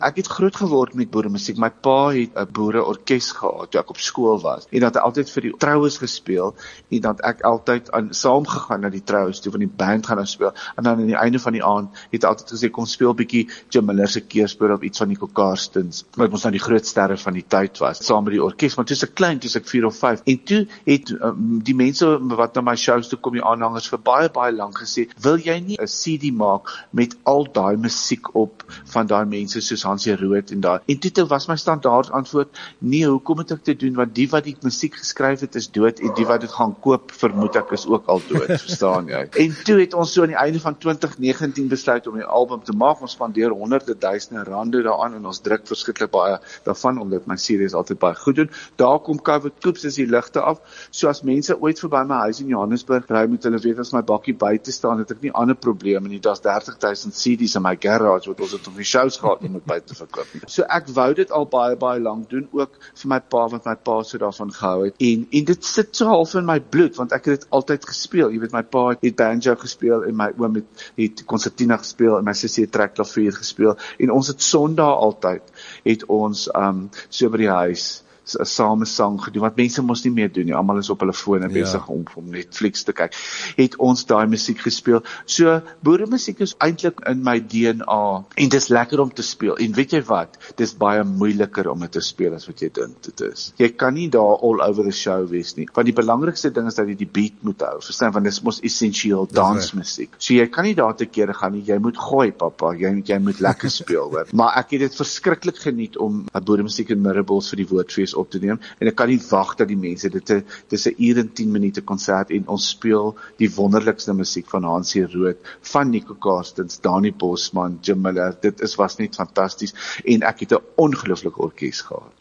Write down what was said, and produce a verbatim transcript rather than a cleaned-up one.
Ek het groot geword met boeremusiek. My pa het 'n boereorkes gehad toe ek op skool was. En dat hy altyd vir die troues gespeel en dat ek altyd aan saam gegaan na die troues toe van die band gaan nou speel. En dan aan die einde van die aand het hy altyd gesê kom speel bietjie Jim Miller se keerspoor of iets van Nico Karstens, wat ons nou die groot sterre van die tyd was, saam met die orkes. Maar toe is ek klein, toe is ek vier of vyf. En toe het um, die mense wat na my shows toe kom, die aanhangers vir baie baie lank gesê, wil jy nie 'n C D maak met al daai musiek op van daai mense soos Hansie Rood en daai. En toe was my standaard antwoord, nee, hoekom moet ek dit doen, want die wat die musiek geskryf het is dood en die wat dit gaan koop, vermoed ek is ook al dood, verstaan jy? En toe het ons so aan die einde van twintig negentien besluit om die album te maak. Ons spandeer honderde duisende rande daaraan en ons druk verskriklik baie daarvan, omdat my series altyd baie goed doen. Daar kom COVID, koeps is die ligte af. So as mense ooit verby my huis in Johannesburg ry, moet hulle weet as my bakkie buite staan, het ek nie ander probleme nie. Daar's dertig duisend C D's in my garage wat ons het op die shows gehad om dit buite te verkoop nie. So ek wou dit al baie baie lank doen, ook vir my pa wat my pa so daarvan gehou het. En en dit sit so half in my bloed, want ek het dit altyd gespeel. Jy weet, my pa het banjo gespeel en my oom het, het concertina gespeel en my sussie het trekklavier gespeel. En ons het Sondag altyd het ons um so by die huis 'n samesang gedoen, wat mense mos nie meer doen nie, almal is op hulle fone besig ja. om om Netflix te kyk, het ons daai musiek gespeel. So, boeremusiek is eintlik in my D N A, en dis lekker om te speel, en weet jy wat, dis baie moeiliker om dit te speel as wat jy dink dit is. Jy kan nie daar all over the show wees nie, want die belangrikste ding is dat jy die beat moet hou, verstaan, want dis mos essensieel dansmusiek. So jy kan nie daar te kere gaan nie, jy moet gooi, papa, jy, jy moet lekker speel, hoor. Maar ek het dit verskriklik geniet om boeremusiek in Mirabels vir die Woordfees op te neem, en ek kan nie wag dat die mense, dit is, dit is 'n uur en tien minute konsert, en ons speel die wonderlikste musiek van Hansie Rood, van Nico Karstens, Dani Bosman, Jim Miller, dit is, was net fantasties, en ek het 'n ongelooflike orkes gehad.